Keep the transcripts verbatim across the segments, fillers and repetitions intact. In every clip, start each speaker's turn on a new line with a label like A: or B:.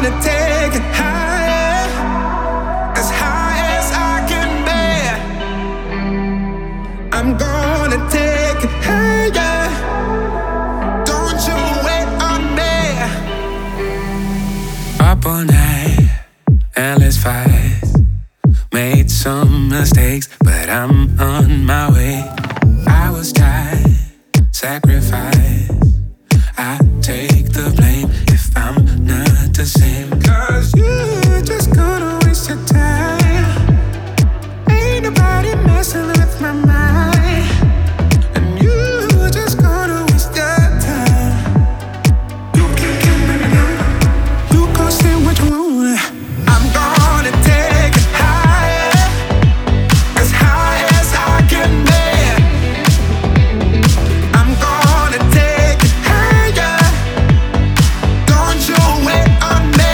A: gonna take it higher, as high as I can bear. I'm gonna take it higher. Don't you wait on me. Up all night, endless fights. Made some mistakes, but I'm on my way. I was tired, sacrifice. I take the blame if I'm not the same. Cause you're just gonna waste your time. Ain't nobody messing with my mind. And you're just gonna waste your time. You can't keep me down. You gon' say what you want. I'm gonna take it higher, as high as I can bear. I'm gonna take it higher. Don't you wait on me.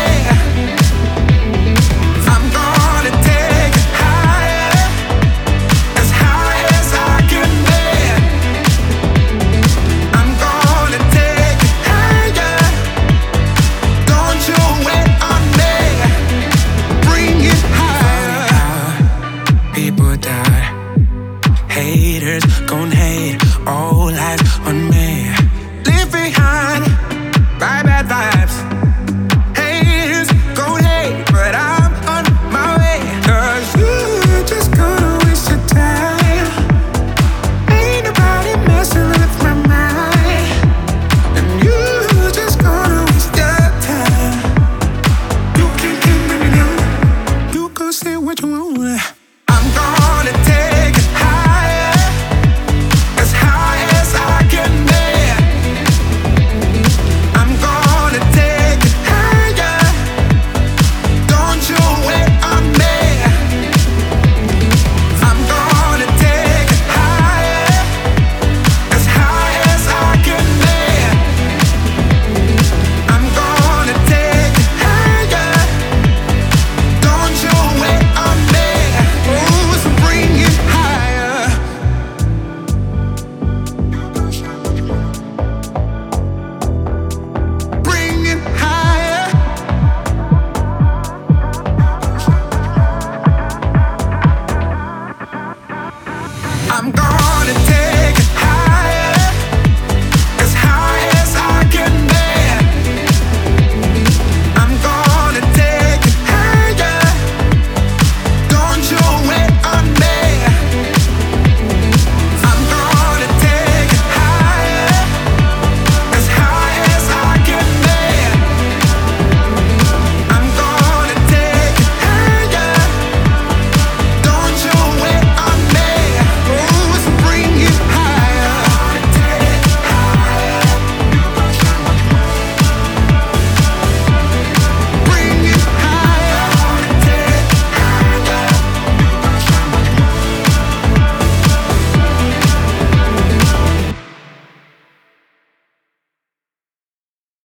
A: I'm gonna take it higher, as high as I can bear. I'm gonna take it higher. Don't you wait on me. Bring it higher. People die. Haters gon' hate. All eyes on me. Leave behind bad bad vibes. Haters gon' hate, but I'm on my way. Cause you're just gonna waste your time. Ain't nobody messing with my mind. And you're just gonna waste your time. You can't keep me down. You gon' say what you want. I'm gonna take it higher, as high as I can bear. I'm gonna take it higher. Don't you wait on me. I'm gonna take it higher, as high as I can bear. I'm gonna take it higher. Don't you wait on me. Oh, so bring it higher. Bring it higher. I'm gonna take